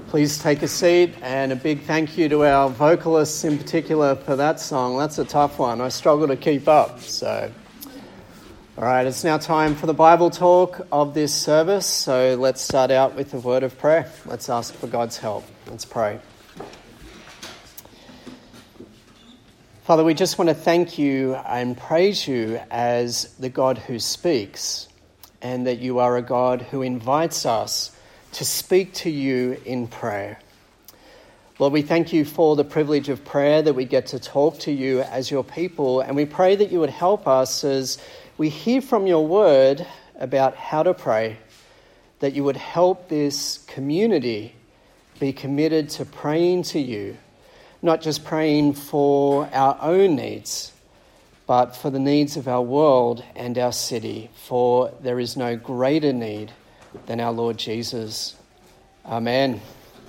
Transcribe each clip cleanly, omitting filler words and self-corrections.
Please take a seat, and a big thank you to our vocalists in particular for that song. That's a tough one. I struggle to keep up. All right, it's now time for the Bible talk of this service. So let's start out with a word of prayer. Let's ask for God's help. Let's pray. Father, we just want to thank you and praise you as the God who speaks, and that you are a God who invites us to speak to you in prayer. Lord, we thank you for the privilege of prayer, that we get to talk to you as your people, and we pray that you would help us as we hear from your word about how to pray, that you would help this community be committed to praying to you, not just praying for our own needs, but for the needs of our world and our city, for there is no greater need than our Lord Jesus. Amen.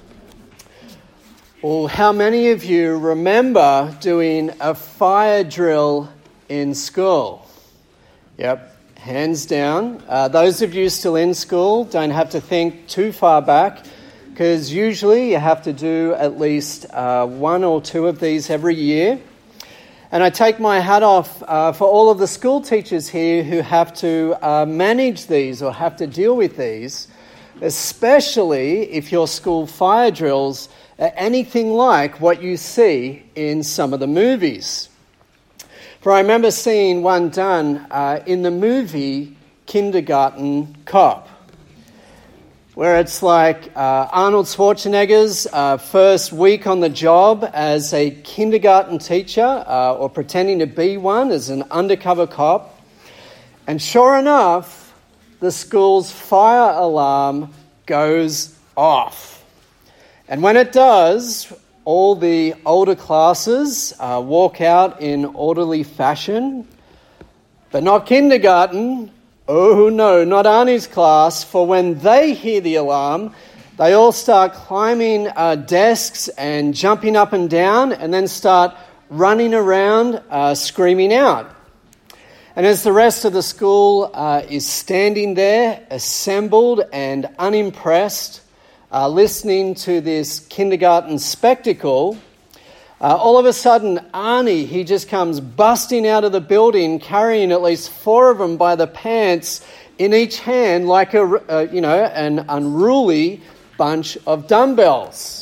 Well, how many of you remember doing a fire drill in school? Yep, hands down. Those of you still in school don't have to think too far back, because usually you have to do at least one or two of these every year. And I take my hat off for all of the school teachers here who have to manage these or have to deal with these, especially if your school fire drills are anything like what you see in some of the movies. For I remember seeing one done in the movie Kindergarten Cop, where it's like Arnold Schwarzenegger's first week on the job as a kindergarten teacher, or pretending to be one as an undercover cop. And sure enough, the school's fire alarm goes off. And when it does, all the older classes walk out in orderly fashion, but not kindergarten. Oh no, not Arnie's class, for when they hear the alarm, they all start climbing desks and jumping up and down, and then start running around screaming out. And as the rest of the school is standing there, assembled and unimpressed, listening to this kindergarten spectacle, all of a sudden, Arnie, he just comes busting out of the building, carrying at least 4 of them by the pants in each hand, like an unruly bunch of dumbbells.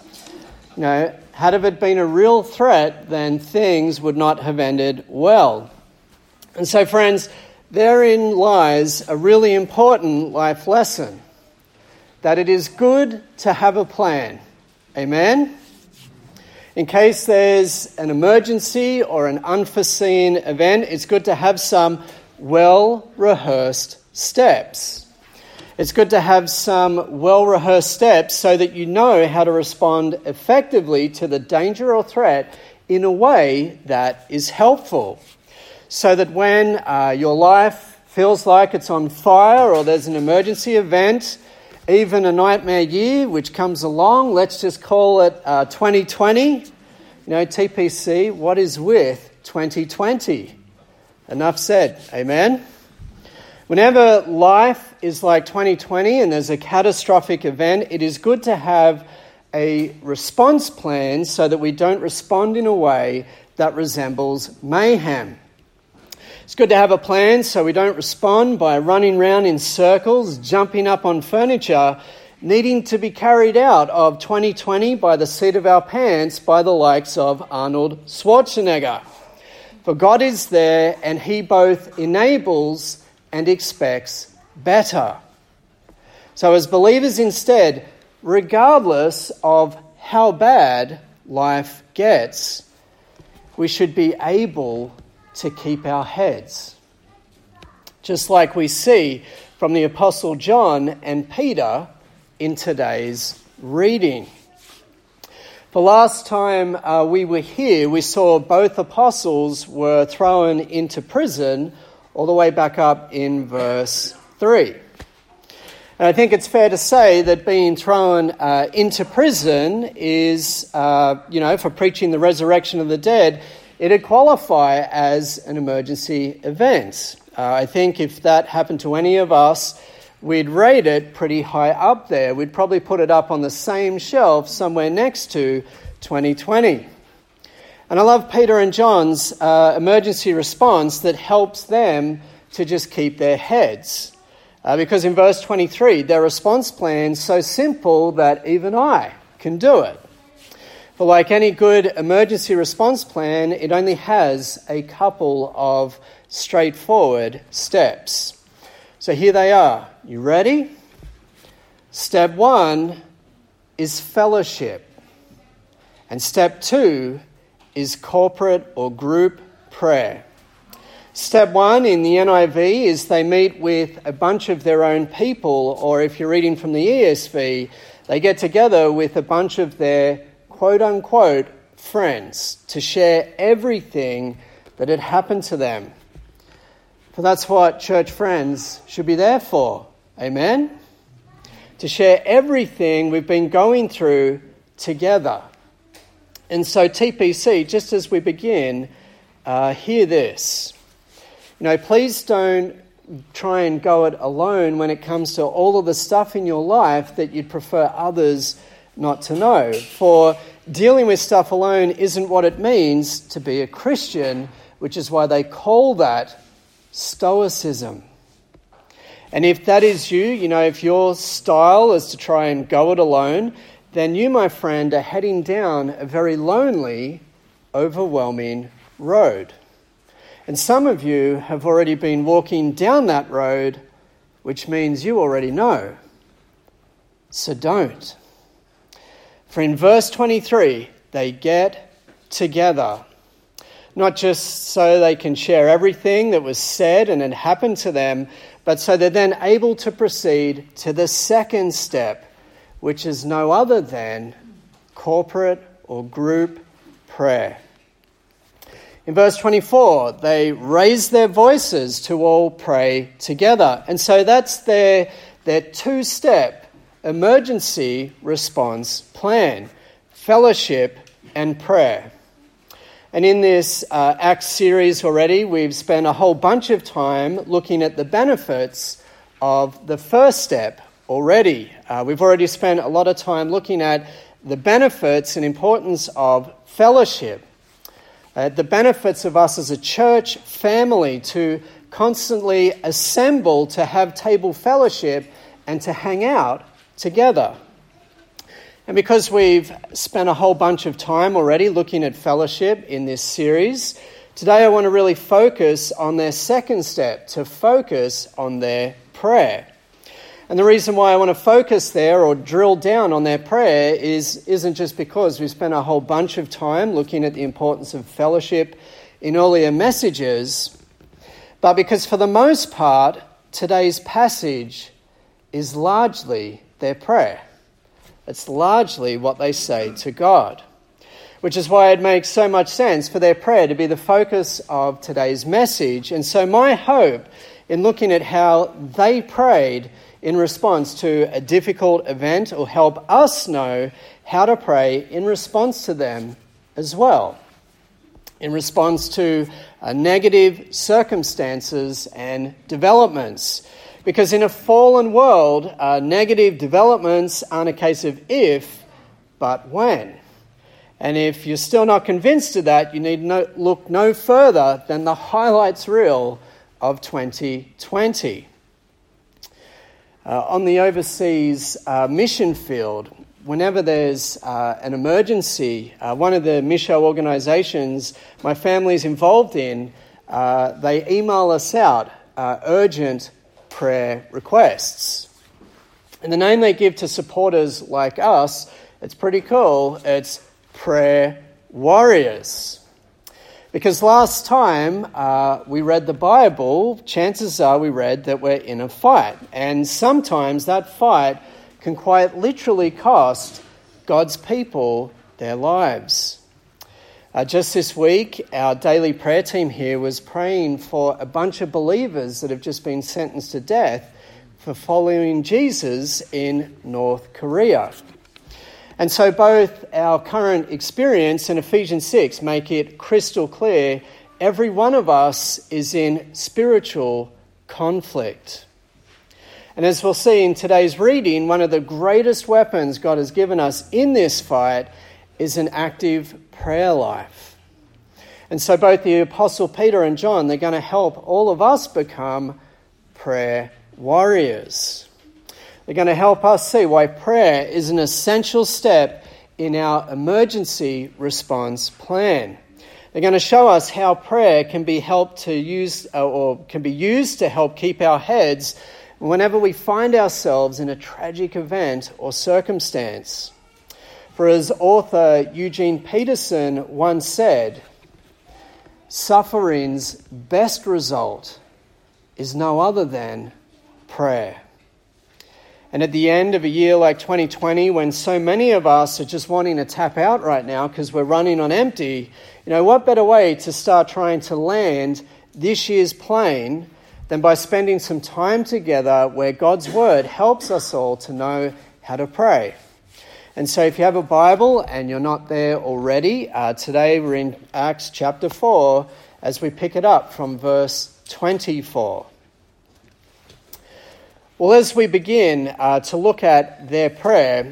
Had it been a real threat, then things would not have ended well. And so, friends, therein lies a really important life lesson, that it is good to have a plan. Amen? In case there's an emergency or an unforeseen event, it's good to have some well-rehearsed steps. It's good to have some well-rehearsed steps so that you know how to respond effectively to the danger or threat in a way that is helpful. So that when your life feels like it's on fire or there's an emergency event, even a nightmare year which comes along, let's just call it 2020. TPC, what is with 2020? Enough said. Amen? Whenever life is like 2020 and there's a catastrophic event, it is good to have a response plan so that we don't respond in a way that resembles mayhem. It's good to have a plan so we don't respond by running around in circles, jumping up on furniture, needing to be carried out of 2020 by the seat of our pants by the likes of Arnold Schwarzenegger. For God is there, and he both enables and expects better. So as believers instead, regardless of how bad life gets, we should be able to keep our heads. Just like we see from the Apostle John and Peter in today's reading. The last time we were here, we saw both apostles were thrown into prison all the way back up in verse 3. And I think it's fair to say that being thrown into prison is, for preaching the resurrection of the dead, it'd qualify as an emergency event. I think if that happened to any of us, we'd rate it pretty high up there. We'd probably put it up on the same shelf somewhere next to 2020. And I love Peter and John's emergency response that helps them to just keep their heads. Because in verse 23, their response plan's so simple that even I can do it. But like any good emergency response plan, it only has a couple of straightforward steps. So here they are. You ready? Step 1 is fellowship. And step 2 is corporate or group prayer. Step 1 in the NIV is they meet with a bunch of their own people, or if you're reading from the ESV, they get together with a bunch of their quote-unquote friends to share everything that had happened to them. For that's what church friends should be there for. Amen? To share everything we've been going through together. And so TPC, just as we begin, hear this. Please don't try and go it alone when it comes to all of the stuff in your life that you'd prefer others not to know. For dealing with stuff alone isn't what it means to be a Christian, which is why they call that stoicism. And if that is you, if your style is to try and go it alone, then you, my friend, are heading down a very lonely, overwhelming road. And some of you have already been walking down that road, which means you already know. So don't. For in verse 23, they get together. Not just so they can share everything that was said and had happened to them, but so they're then able to proceed to the second step, which is no other than corporate or group prayer. In verse 24, they raise their voices to all pray together. And so that's their two-step emergency response plan, fellowship and prayer. And in this Acts series already, we've spent a whole bunch of time looking at the benefits of the first step already. We've already spent a lot of time looking at the benefits and importance of fellowship. The benefits of us as a church family to constantly assemble, to have table fellowship and to hang out together. And because we've spent a whole bunch of time already looking at fellowship in this series, today I want to really focus on their second step, to focus on their prayer. And the reason why I want to focus there or drill down on their prayer isn't just because we spent a whole bunch of time looking at the importance of fellowship in earlier messages, but because for the most part, today's passage is largely their prayer. It's largely what they say to God, which is why it makes so much sense for their prayer to be the focus of today's message. And so my hope in looking at how they prayed in response to a difficult event will help us know how to pray in response to them as well, in response to negative circumstances and developments. Because in a fallen world, negative developments aren't a case of if, but when. And if you're still not convinced of that, you need look no further than the highlights reel of 2020. On the overseas mission field, whenever there's an emergency, one of the Micho organisations my family's involved in, they email us out urgent prayer requests. And the name they give to supporters like us, it's pretty cool. It's Prayer Warriors. Because last time we read the Bible, chances are we read that we're in a fight. And sometimes that fight can quite literally cost God's people their lives. Just this week, our daily prayer team here was praying for a bunch of believers that have just been sentenced to death for following Jesus in North Korea. And so both our current experience and Ephesians 6 make it crystal clear every one of us is in spiritual conflict. And as we'll see in today's reading, one of the greatest weapons God has given us in this fight is an active prayer life. And so both the Apostle Peter and John, they're going to help all of us become prayer warriors. They're going to help us see why prayer is an essential step in our emergency response plan. They're going to show us how prayer can be used to help keep our heads whenever we find ourselves in a tragic event or circumstance. For as author Eugene Peterson once said, suffering's best result is no other than prayer. And at the end of a year like 2020, when so many of us are just wanting to tap out right now because we're running on empty, what better way to start trying to land this year's plane than by spending some time together where God's Word helps us all to know how to pray. And so if you have a Bible and you're not there already, today we're in Acts chapter 4 as we pick it up from verse 24. Well, as we begin to look at their prayer,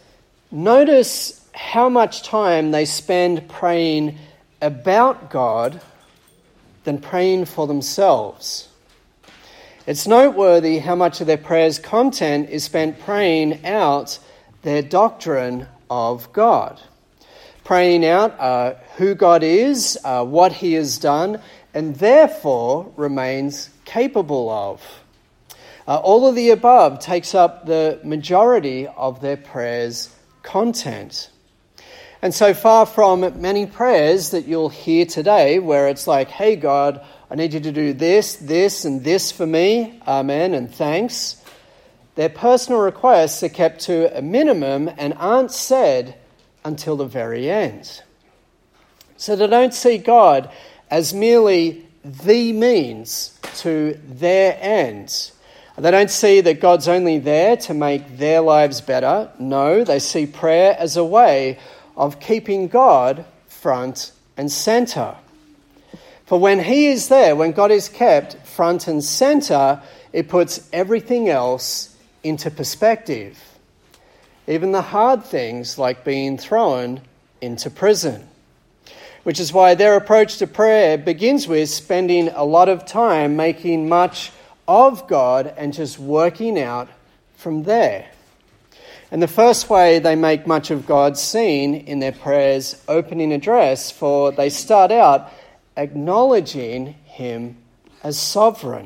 notice how much time they spend praying about God than praying for themselves. It's noteworthy how much of their prayer's content is spent praying out their doctrine of God, praying out who God is, what he has done, and therefore remains capable of. All of the above takes up the majority of their prayer's content. And so far from many prayers that you'll hear today where it's like, hey God, I need you to do this, this, and this for me. Amen and thanks. Their personal requests are kept to a minimum and aren't said until the very end. So they don't see God as merely the means to their ends. They don't see that God's only there to make their lives better. No, they see prayer as a way of keeping God front and center. For when he is there, when God is kept front and center, it puts everything else into perspective. Even the hard things like being thrown into prison. Which is why their approach to prayer begins with spending a lot of time making much of God and just working out from there. And the first way they make much of God's seen in their prayer's opening address, for they start out acknowledging him as sovereign.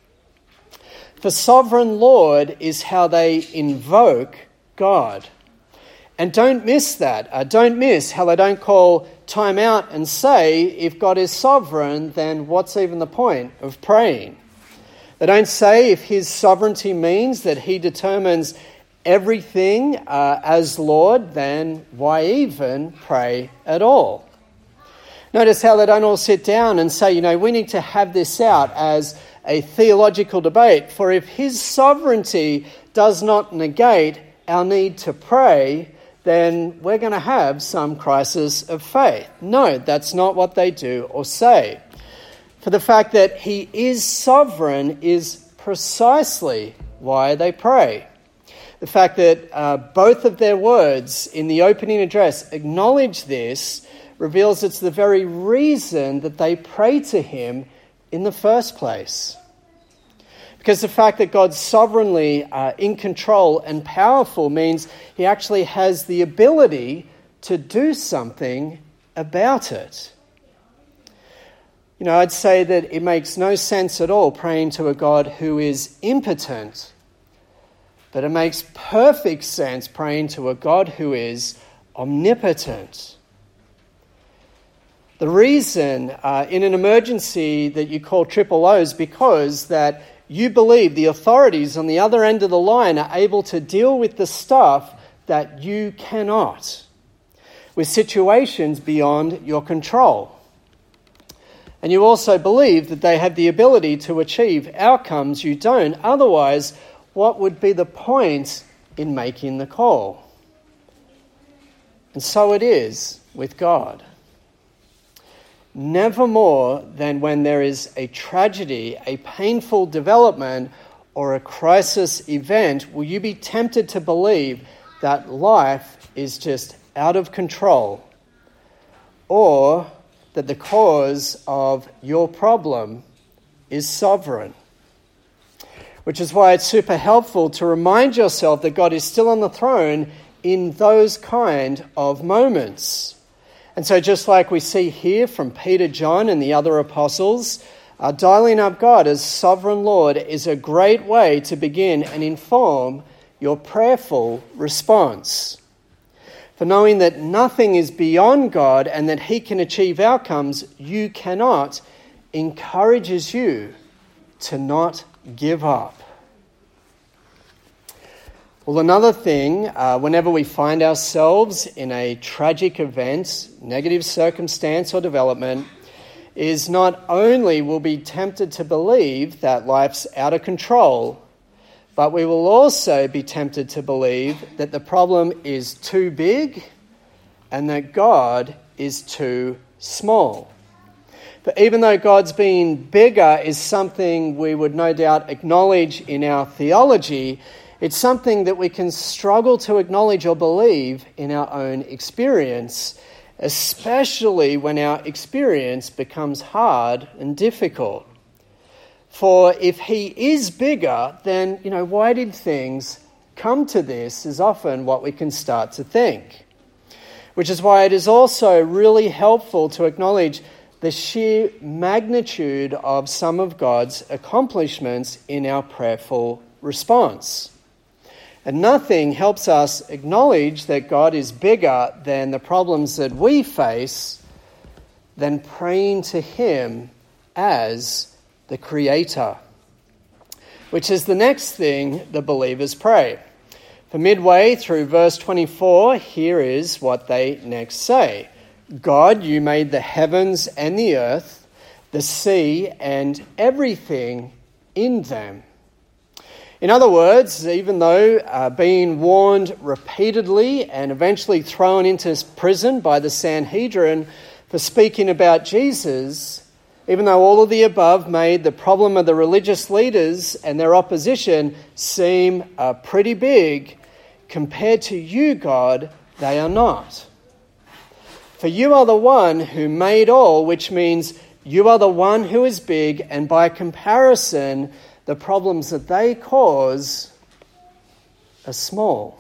For sovereign Lord is how they invoke God. And don't miss that. Don't miss how they don't call time out and say, if God is sovereign, then what's even the point of praying? They don't say if his sovereignty means that he determines everything as Lord, then why even pray at all? Notice how they don't all sit down and say, we need to have this out as a theological debate. For if his sovereignty does not negate our need to pray, then we're going to have some crisis of faith. No, that's not what they do or say. For the fact that he is sovereign is precisely why they pray. The fact that both of their words in the opening address acknowledge this reveals it's the very reason that they pray to him in the first place. Because the fact that God's sovereignly in control and powerful means he actually has the ability to do something about it. I'd say that it makes no sense at all praying to a God who is impotent, but it makes perfect sense praying to a God who is omnipotent. The reason in an emergency that you call triple O is because that you believe the authorities on the other end of the line are able to deal with the stuff that you cannot, with situations beyond your control. And you also believe that they have the ability to achieve outcomes you don't. Otherwise, what would be the point in making the call? And so it is with God. Never more than when there is a tragedy, a painful development, or a crisis event, will you be tempted to believe that life is just out of control, or that the cause of your problem is sovereign? Which is why it's super helpful to remind yourself that God is still on the throne in those kind of moments. And so just like we see here from Peter, John, and the other apostles, dialing up God as sovereign Lord is a great way to begin and inform your prayerful response. For knowing that nothing is beyond God and that he can achieve outcomes you cannot encourages you to not give up. Well, another thing, whenever we find ourselves in a tragic event, negative circumstance or development, is not only we'll be tempted to believe that life's out of control, but we will also be tempted to believe that the problem is too big and that God is too small. But even though God's being bigger is something we would no doubt acknowledge in our theology, it's something that we can struggle to acknowledge or believe in our own experience, especially when our experience becomes hard and difficult. For if he is bigger, then, why did things come to this is often what we can start to think. Which is why it is also really helpful to acknowledge the sheer magnitude of some of God's accomplishments in our prayerful response. And nothing helps us acknowledge that God is bigger than the problems that we face than praying to him as the Creator, which is the next thing the believers pray. For midway through verse 24, here is what they next say. God, you made the heavens and the earth, the sea, and everything in them. In other words, even though being warned repeatedly and eventually thrown into prison by the Sanhedrin for speaking about Jesus, even though all of the above made the problem of the religious leaders and their opposition seem pretty big, compared to you, God, they are not. For you are the one who made all, which means you are the one who is big, and by comparison, the problems that they cause are small.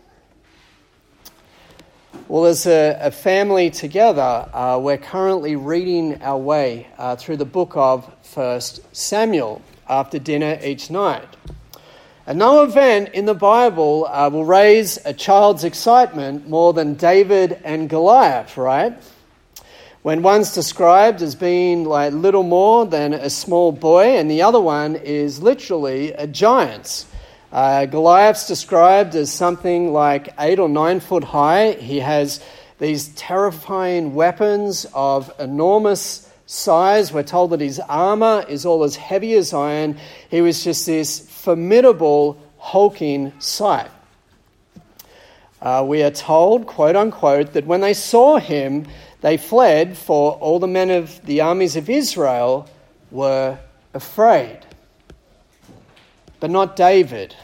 Well, as a family together, we're currently reading our way through the book of 1 Samuel after dinner each night. And no event in the Bible will raise a child's excitement more than David and Goliath, right? When one's described as being like little more than a small boy and the other one is literally a giant. Goliath's described as something like 8 or 9 foot high. He has these terrifying weapons of enormous size. We're told that his armor is all as heavy as iron. He was just this formidable, hulking sight. We are told, quote unquote, that when they saw him, they fled, for all the men of the armies of Israel were afraid. But not David,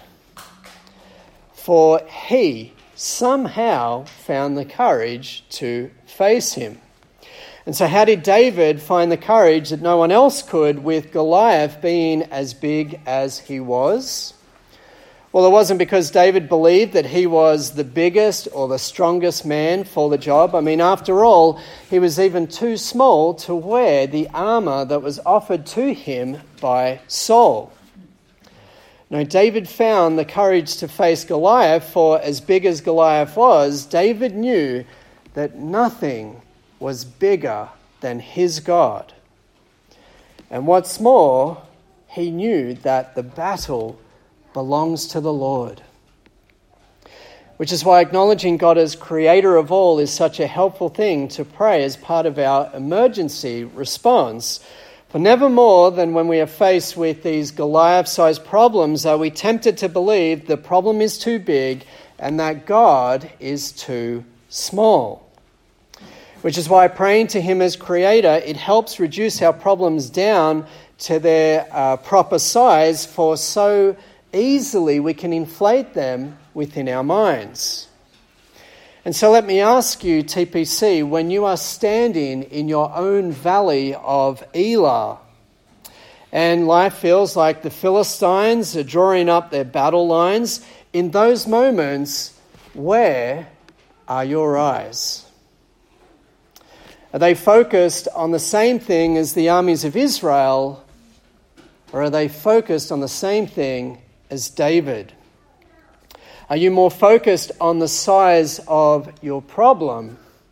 for he somehow found the courage to face him. And so how did David find the courage that no one else could, with Goliath being as big as he was? Well, it wasn't because David believed that he was the biggest or the strongest man for the job. I mean, after all, he was even too small to wear the armor that was offered to him by Saul. No, David found the courage to face Goliath, for as big as Goliath was, David knew that nothing was bigger than his God. And what's more, he knew that the battle belongs to the Lord. Which is why acknowledging God as creator of all is such a helpful thing to pray as part of our emergency response. For never more than when we are faced with these Goliath-sized problems are we tempted to believe the problem is too big and that God is too small. Which is why praying to him as creator, it helps reduce our problems down to their proper size, for so easily we can inflate them within our minds. And so let me ask you, TPC, when you are standing in your own valley of Elah, and life feels like the Philistines are drawing up their battle lines, in those moments, where are your eyes? Are they focused on the same thing as the armies of Israel, or are they focused on the same thing as David? Are you more focused on the size of your problem,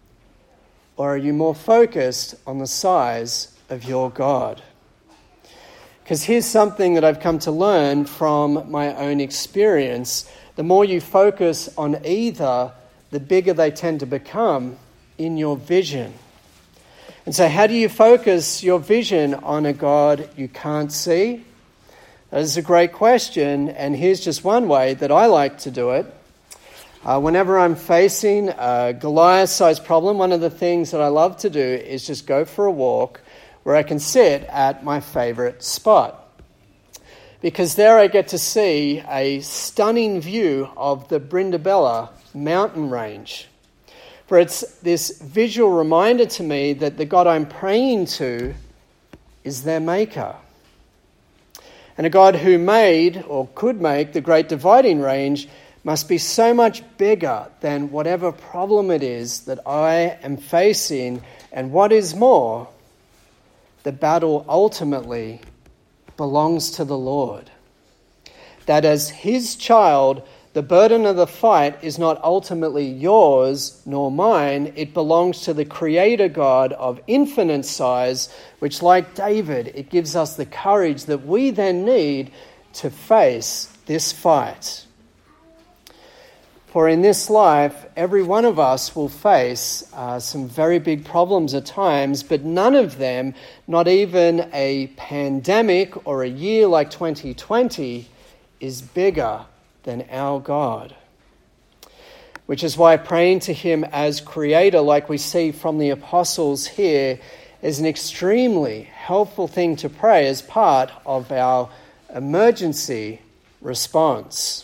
or are you more focused on the size of your God? Because here's something that I've come to learn from my own experience. The more you focus on either, the bigger they tend to become in your vision. And so how do you focus your vision on a God you can't see? That is a great question, and here's just one way that I like to do it. Whenever I'm facing a Goliath-sized problem, one of the things that I love to do is just go for a walk where I can sit at my favorite spot. Because there I get to see a stunning view of the Brindabella mountain range. For it's this visual reminder to me that the God I'm praying to is their maker. And a God who made, or could make, the Great Dividing Range must be so much bigger than whatever problem it is that I am facing. And what is more, the battle ultimately belongs to the Lord. That as his child, the burden of the fight is not ultimately yours nor mine. It belongs to the Creator God of infinite size, which, like David, it gives us the courage that we then need to face this fight. For in this life, every one of us will face some very big problems at times, but none of them, not even a pandemic or a year like 2020, is bigger than our God. Which is why praying to him as Creator, like we see from the apostles here, is an extremely helpful thing to pray as part of our emergency response.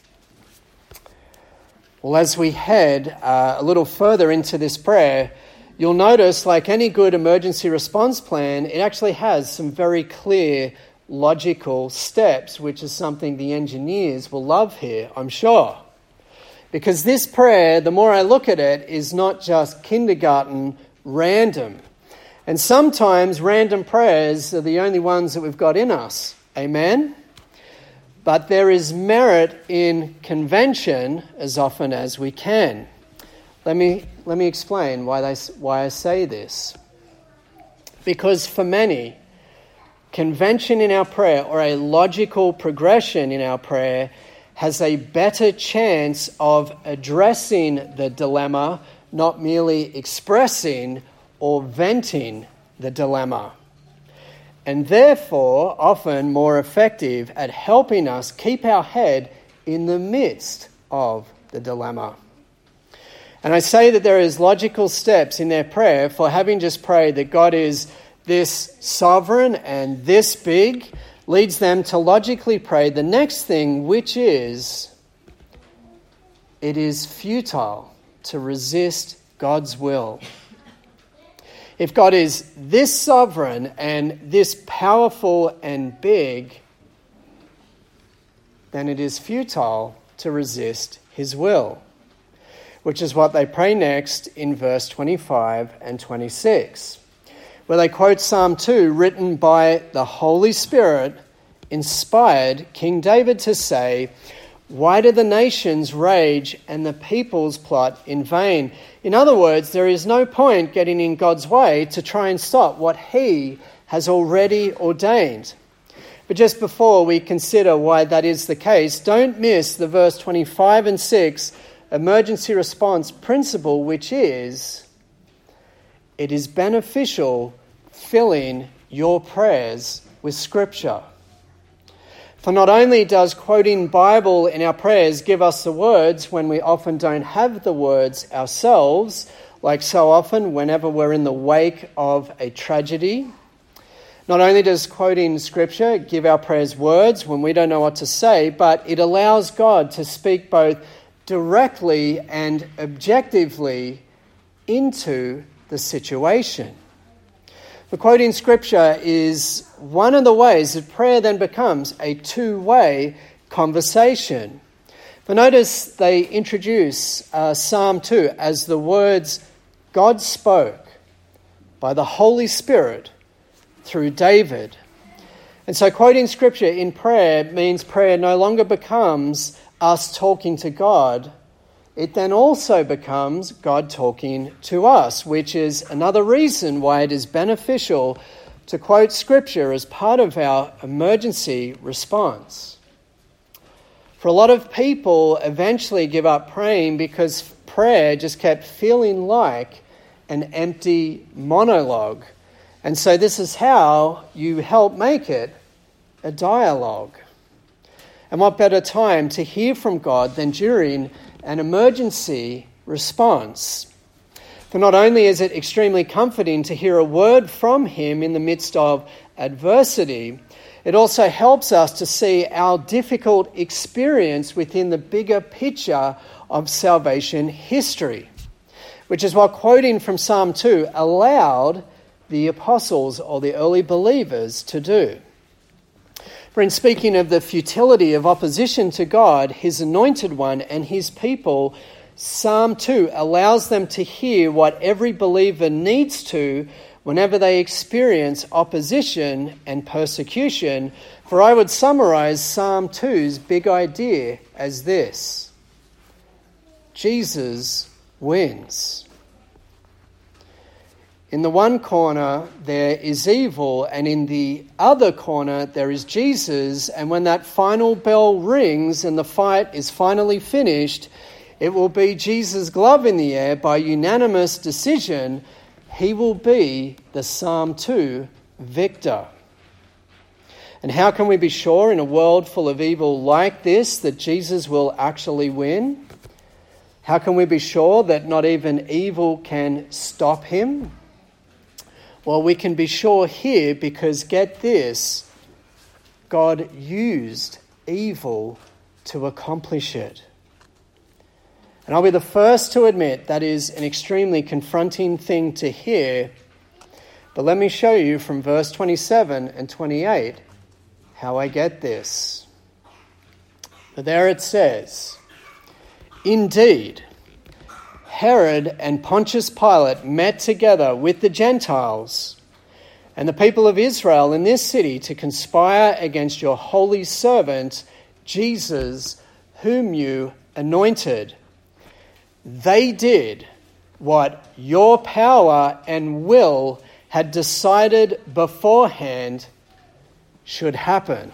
Well, as we head a little further into this prayer, you'll notice, like any good emergency response plan, it actually has some very clear logical steps, which is something the engineers will love here, I'm sure. Because this prayer, the more I look at it, is not just kindergarten random. And sometimes random prayers are the only ones that we've got in us. Amen? But there is merit in convention as often as we can. Let me explain why I say this. Because for many, convention in our prayer, or a logical progression in our prayer, has a better chance of addressing the dilemma, not merely expressing or venting the dilemma. And therefore, often more effective at helping us keep our head in the midst of the dilemma. And I say that there is logical steps in their prayer for having just prayed that God is this sovereign and this big, leads them to logically pray the next thing, which is, it is futile to resist God's will. If God is this sovereign and this powerful and big, then it is futile to resist his will, which is what they pray next in verse 25 and 26. Where they quote Psalm 2, written by the Holy Spirit, inspired King David to say, "Why do the nations rage and the peoples plot in vain?" In other words, there is no point getting in God's way to try and stop what he has already ordained. But just before we consider why that is the case, don't miss the verse 25 and 6 emergency response principle, which is, it is beneficial filling your prayers with Scripture. For not only does quoting Bible in our prayers give us the words when we often don't have the words ourselves, like so often whenever we're in the wake of a tragedy, Not only does quoting Scripture give our prayers words when we don't know what to say, but it allows God to speak both directly and objectively into the situation. The quoting Scripture is one of the ways that prayer then becomes a two-way conversation. But notice they introduce Psalm 2 as the words God spoke by the Holy Spirit through David. And so quoting Scripture in prayer means prayer no longer becomes us talking to God. It then also becomes God talking to us, which is another reason why it is beneficial to quote Scripture as part of our emergency response. For a lot of people eventually give up praying because prayer just kept feeling like an empty monologue. And so this is how you help make it a dialogue. And what better time to hear from God than during an emergency response? For not only is it extremely comforting to hear a word from Him in the midst of adversity, it also helps us to see our difficult experience within the bigger picture of salvation history, which is what quoting from Psalm 2 allowed the apostles or the early believers to do. For in speaking of the futility of opposition to God, His anointed one, and His people, Psalm 2 allows them to hear what every believer needs to whenever they experience opposition and persecution. For I would summarize Psalm 2's big idea as this: Jesus wins. In the one corner there is evil, and in the other corner there is Jesus. And when that final bell rings and the fight is finally finished, it will be Jesus' glove in the air by unanimous decision. He will be the Psalm 2 victor. And how can we be sure in a world full of evil like this that Jesus will actually win? How can we be sure that not even evil can stop Him? Well, we can be sure here because, get this, God used evil to accomplish it. And I'll be the first to admit that is an extremely confronting thing to hear. But let me show you from verse 27 and 28 how I get this. For there it says, "Indeed, Herod and Pontius Pilate met together with the Gentiles and the people of Israel in this city to conspire against your holy servant, Jesus, whom you anointed. They did what your power and will had decided beforehand should happen."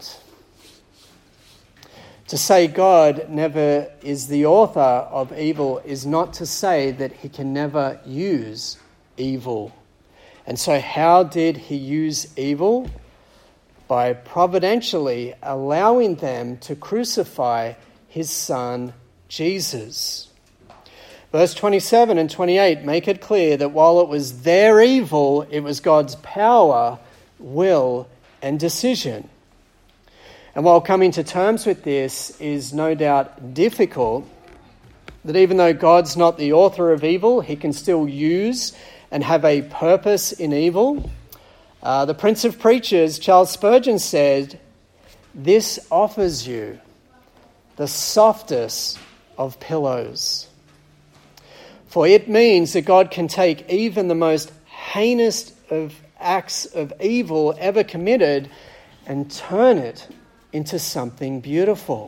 To say God never is the author of evil is not to say that He can never use evil. And so how did He use evil? By providentially allowing them to crucify His Son, Jesus. Verse 27 and 28 make it clear that while it was their evil, it was God's power, will, and decision. And while coming to terms with this is no doubt difficult, that even though God's not the author of evil, He can still use and have a purpose in evil. The Prince of Preachers, Charles Spurgeon, said, "This offers you the softest of pillows. For it means that God can take even the most heinous of acts of evil ever committed and turn it into something beautiful."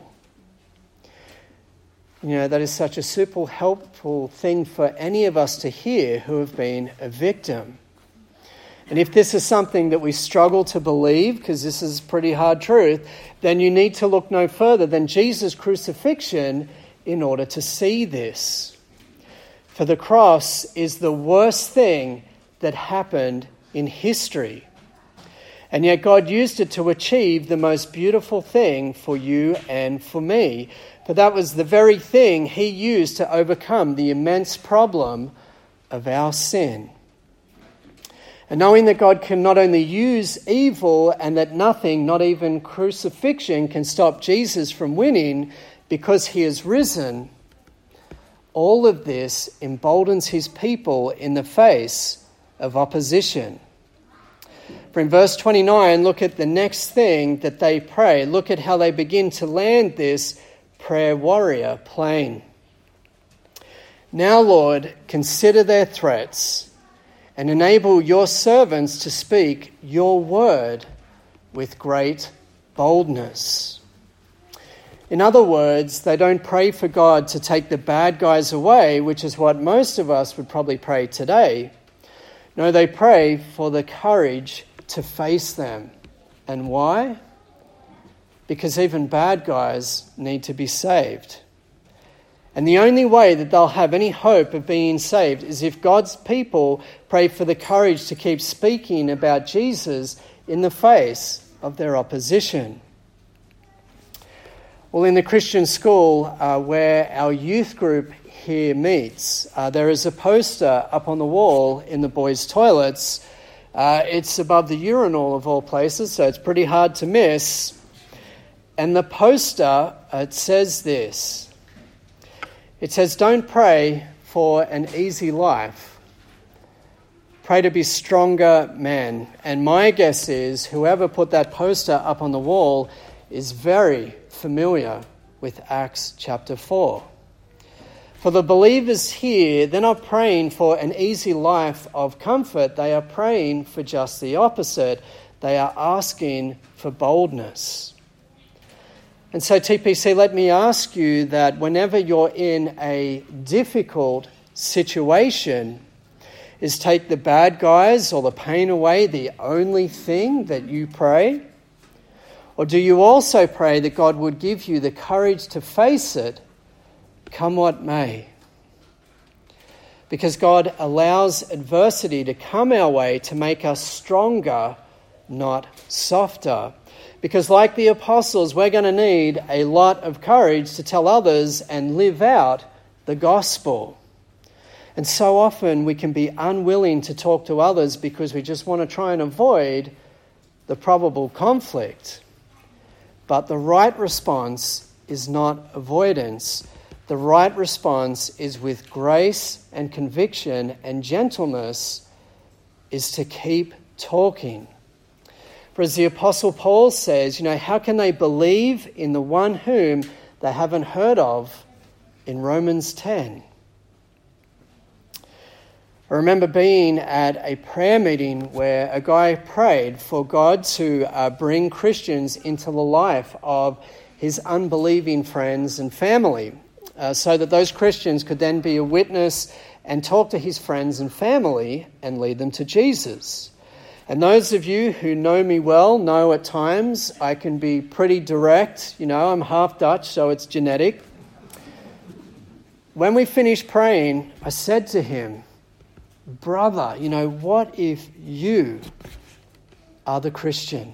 You know, that is such a super helpful thing for any of us to hear who have been a victim. And if this is something that we struggle to believe, because this is pretty hard truth, then you need to look no further than Jesus' crucifixion in order to see this. For the cross is the worst thing that happened in history. And yet God used it to achieve the most beautiful thing for you and for me. For that was the very thing He used to overcome the immense problem of our sin. And knowing that God can not only use evil and that nothing, not even crucifixion, can stop Jesus from winning because he is risen, all of this emboldens his people in the face of opposition. For in verse 29, look at the next thing that they pray. Look at how they begin to land this prayer warrior plane. Now, Lord, consider their threats and enable your servants to speak your word with great boldness. In other words, they don't pray for God to take the bad guys away, which is what most of us would probably pray today. No, they pray for the courage to face them. And why? Because even bad guys need to be saved. And the only way that they'll have any hope of being saved is if God's people pray for the courage to keep speaking about Jesus in the face of their opposition. Well, in the Christian school where our youth group here meets, there is a poster up on the wall in the boys' toilets. It's above the urinal of all places, so it's pretty hard to miss. And the poster, it says this. It says, don't pray for an easy life. Pray to be stronger men. And my guess is whoever put that poster up on the wall is very familiar with Acts chapter 4. For the believers here, they're not praying for an easy life of comfort. They are praying for just the opposite. They are asking for boldness. And so TPC, let me ask you that whenever you're in a difficult situation, is take the bad guys or the pain away the only thing that you pray? Or do you also pray that God would give you the courage to face it, come what may? Because God allows adversity to come our way to make us stronger, not softer. Because like the apostles, we're going to need a lot of courage to tell others and live out the gospel. And so often we can be unwilling to talk to others because we just want to try and avoid the probable conflict. But the right response is not avoidance. The right response is with grace and conviction and gentleness is to keep talking. For as the Apostle Paul says, how can they believe in the one whom they haven't heard of in Romans 10? I remember being at a prayer meeting where a guy prayed for God to bring Christians into the life of his unbelieving friends and family so that those Christians could then be a witness and talk to his friends and family and lead them to Jesus. And those of you who know me well know at times I can be pretty direct. I'm half Dutch, so it's genetic. When we finished praying, I said to him, brother, what if you are the Christian?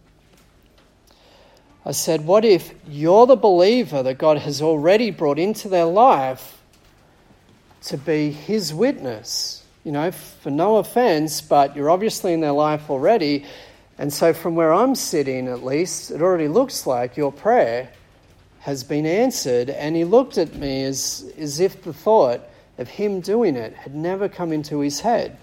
I said, what if you're the believer that God has already brought into their life to be his witness? For no offense, but you're obviously in their life already. And so from where I'm sitting, at least, it already looks like your prayer has been answered. And he looked at me as if the thought of him doing it had never come into his head.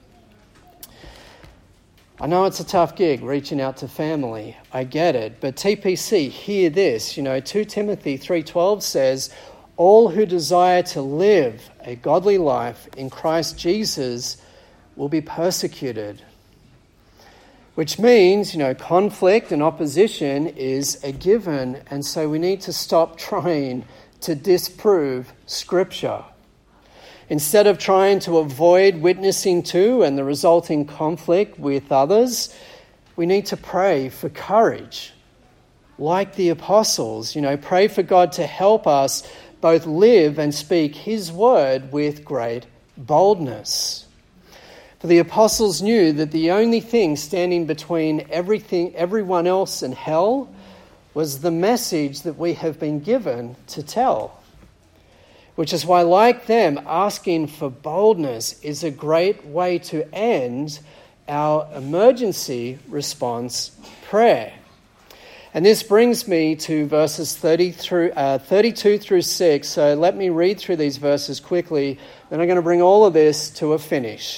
I know it's a tough gig, reaching out to family. I get it. But TPC, hear this. 2 Timothy 3:12 says, all who desire to live a godly life in Christ Jesus will be persecuted. Which means, conflict and opposition is a given. And so we need to stop trying to disprove Scripture. Instead of trying to avoid witnessing to and the resulting conflict with others, we need to pray for courage. Like the apostles, pray for God to help us both live and speak his word with great boldness. For the apostles knew that the only thing standing between everyone else and hell was the message that we have been given to tell. Which is why, like them, asking for boldness is a great way to end our emergency response prayer. And this brings me to verses 32 through 6. So let me read through these verses quickly. Then I'm going to bring all of this to a finish.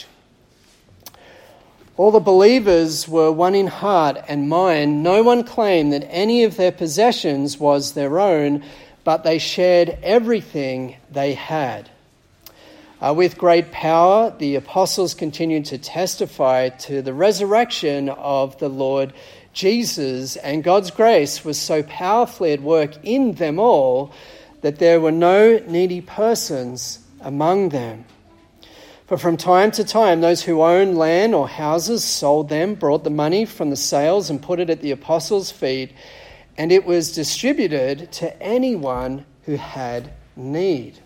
All the believers were one in heart and mind. No one claimed that any of their possessions was their own, but they shared everything they had. With great power, the apostles continued to testify to the resurrection of the Lord Jesus, and God's grace was so powerfully at work in them all that there were no needy persons among them. For from time to time, those who owned land or houses sold them, brought the money from the sales and put it at the apostles' feet, and it was distributed to anyone who had need.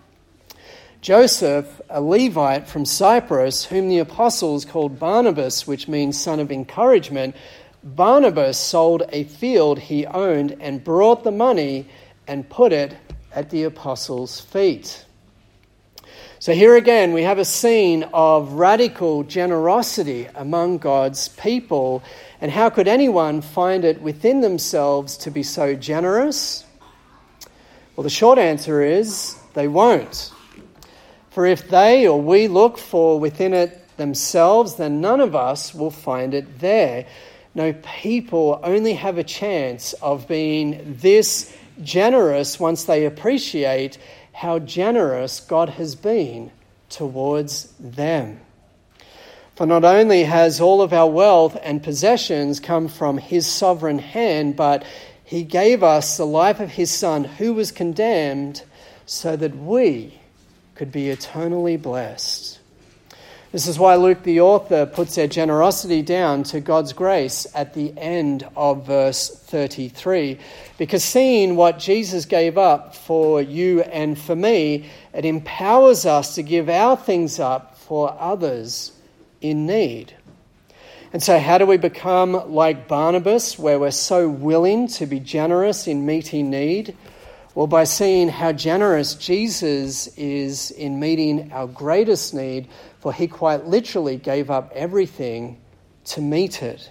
Joseph, a Levite from Cyprus, whom the apostles called Barnabas, which means son of encouragement, Barnabas sold a field he owned and brought the money and put it at the apostles' feet. So here again we have a scene of radical generosity among God's people. And how could anyone find it within themselves to be so generous? Well, the short answer is they won't. For if they or we look for within it themselves, then none of us will find it there. No, people only have a chance of being this generous once they appreciate how generous God has been towards them. For not only has all of our wealth and possessions come from his sovereign hand, but he gave us the life of his Son who was condemned so that we could be eternally blessed. This is why Luke the author puts their generosity down to God's grace at the end of verse 33. Because seeing what Jesus gave up for you and for me, it empowers us to give our things up for others in need. And so how do we become like Barnabas, where we're so willing to be generous in meeting need? Well, by seeing how generous Jesus is in meeting our greatest need, for he quite literally gave up everything to meet it.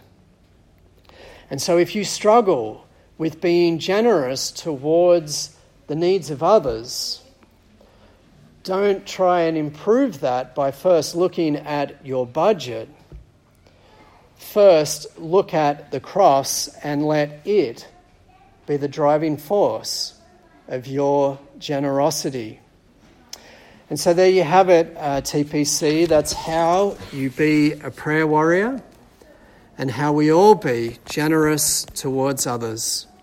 And so if you struggle with being generous towards the needs of others, don't try and improve that by first looking at your budget. First, look at the cross and let it be the driving force of your generosity. And so there you have it, TPC. That's how you be a prayer warrior and how we all be generous towards others.